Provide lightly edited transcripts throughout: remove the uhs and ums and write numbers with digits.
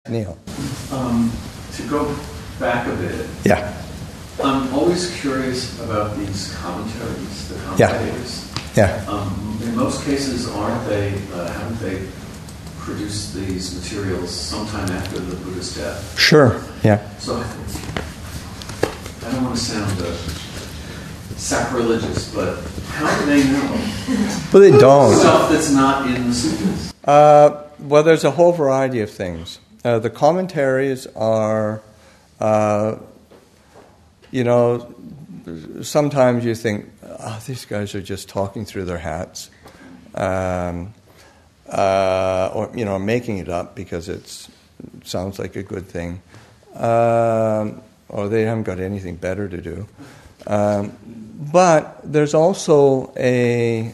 Neil. To go back a bit. Yeah. I'm always curious about these commentaries, the commentators. Yeah. In most cases, haven't they produced these materials sometime after the Buddha's death? Sure. Yeah. So I don't want to sound sacrilegious, but how do they know? Well, they don't. Stuff that's not in the sutras. Well, there's a whole variety of things. The commentaries are, sometimes you think, these guys are just talking through their hats, or making it up because it sounds like a good thing, or they haven't got anything better to do. But there's also a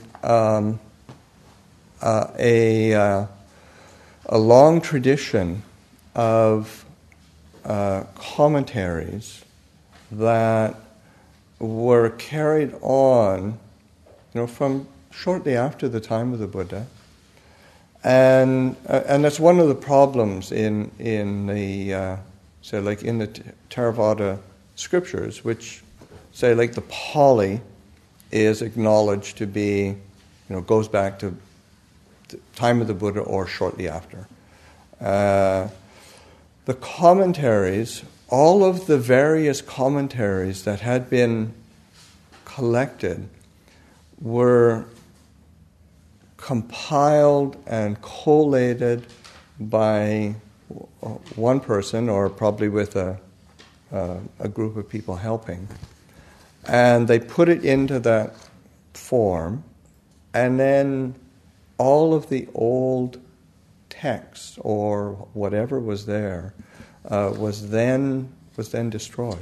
long tradition of commentaries that were carried on, from shortly after the time of the Buddha, and that's one of the problems in the in the Theravada scriptures, which say like the Pali is acknowledged to be, goes back to the time of the Buddha or shortly after. The commentaries, all of the various commentaries that had been collected were compiled and collated by one person, or probably with a group of people helping, and they put it into that form, and then all of the old text or whatever was there was then destroyed,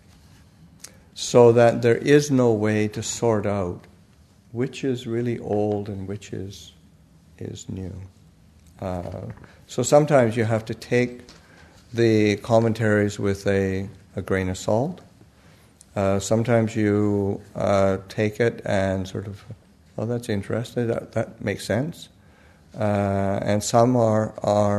so that there is no way to sort out which is really old and which is new. So sometimes you have to take the commentaries with a grain of salt. Sometimes you take it and sort of, that's interesting. That makes sense. And some are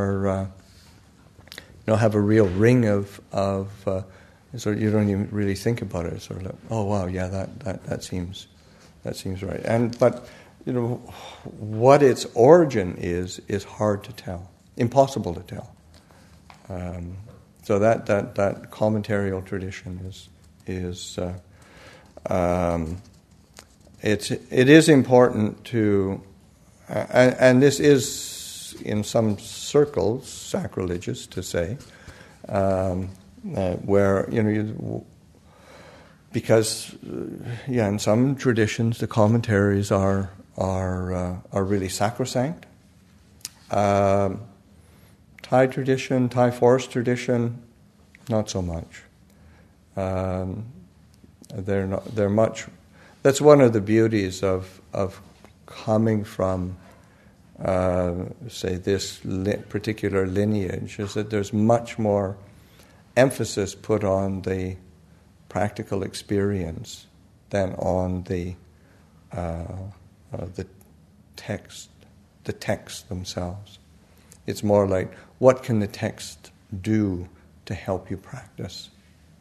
have a real ring of sort of, you don't even really think about it. It's sort of like, oh wow, yeah, that seems right. But what its origin is hard to tell, impossible to tell. So that commentarial tradition it is important to, and this is in some circles sacrilegious to say, where because in some traditions the commentaries are really sacrosanct. Thai tradition, Thai forest tradition, not so much. They're much. That's one of the beauties of coming from, say, this particular lineage, is that there's much more emphasis put on the practical experience than on the texts themselves. It's more like, what can the text do to help you practice?